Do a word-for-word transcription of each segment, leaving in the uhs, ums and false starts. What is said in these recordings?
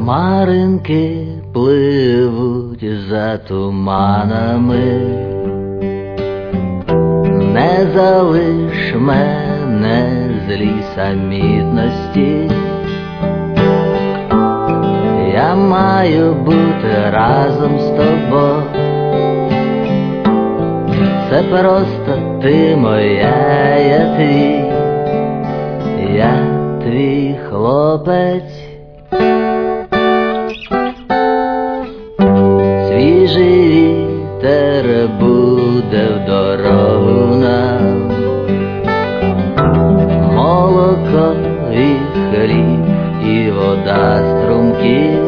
Хмаринки пливуть за туманами, не залиш мене злій самітності. Я маю бути разом з тобою. Це просто ти моя, я твій, я твій хлопець. Свіжий вітер буде в дорогу нам, молоко і хліб, і вода струмків,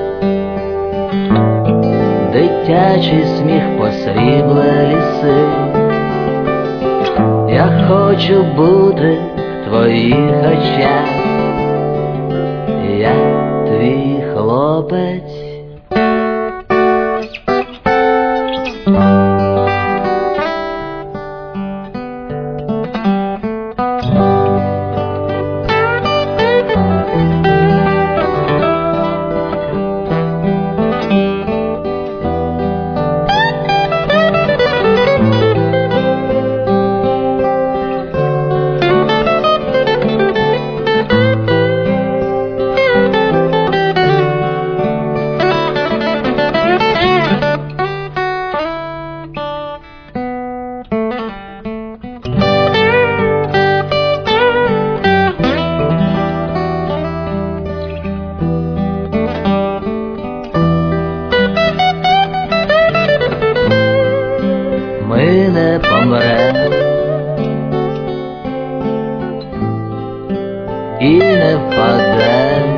дитячий сміх посрібле ліси. Я хочу бути в твоїх очах, я твій хлопець. Ми не помрем і не впадем,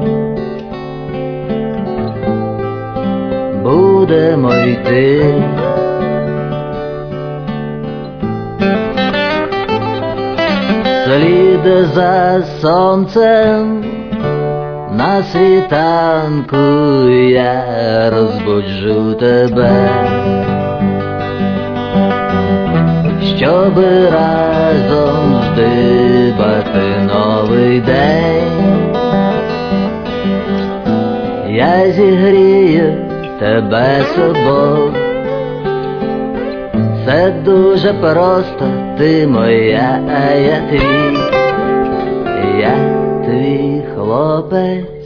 будемо йти слід за сонцем. На світанку я розбуджу тебе, щоб разом здибати новий день. Я зігрію тебе собою. Це дуже просто, ти моя, а я твій, я твій хлопець.